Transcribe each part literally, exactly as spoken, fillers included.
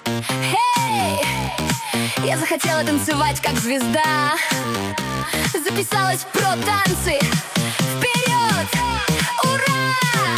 Эй! Я захотела танцевать как звезда. Записалась в про-танцы. Вперед! Ура!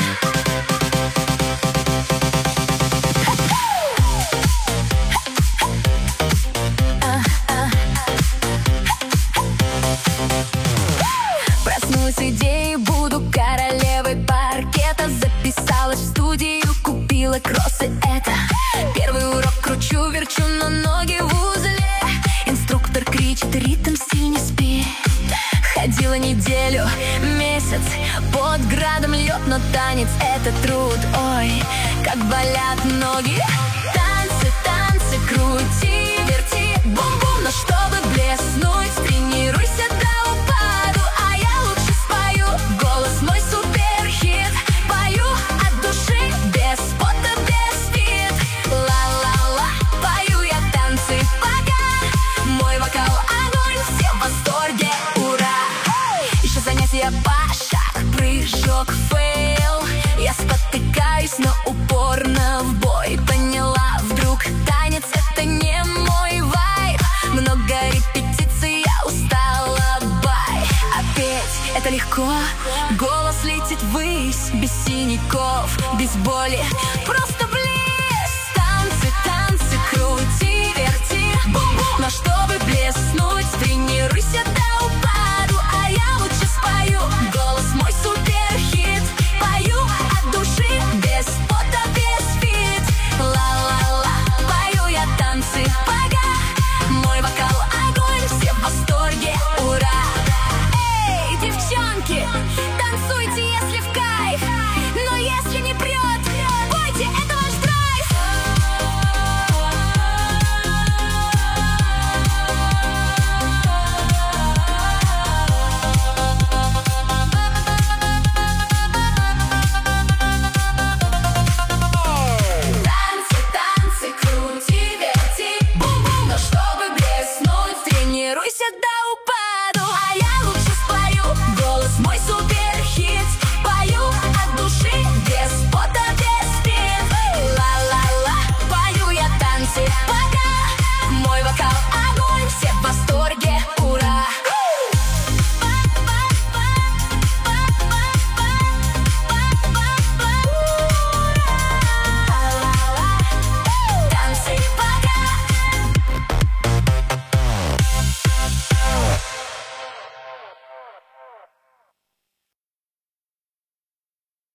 Проснулась идеей, буду королевой паркета. Записалась в студию, купила кроссы, это первый урок, кручу, верчу, но ноги в узле. Инструктор кричит: ритм, стиль, не спи. Ходила неделю, месяц, под градом лед, но танец — это труд. Ой, как болят ноги. Танцы, танцы, крути, верти, бум-бум. Но чтобы блеснуть, тренируйся до упаду. А я лучше спою, голос мой суперхит. Пою от души, без пота, без фит. Ла-ла-ла, пою я танцы пока. Мой вокал огонь, все в восторге, ура! Еще занятия по шаг, прыжок, фейл. Я спотыкаюсь, но упорно в бой. Поняла вдруг, танец — это не мой вайб. Много репетиций, я устала, бай. А петь — это легко, голос летит ввысь. Без синяков, без боли, просто близ. Танцы, танцы, крути, верти, бум-бум. Но чтобы блеснуть, тренируйся до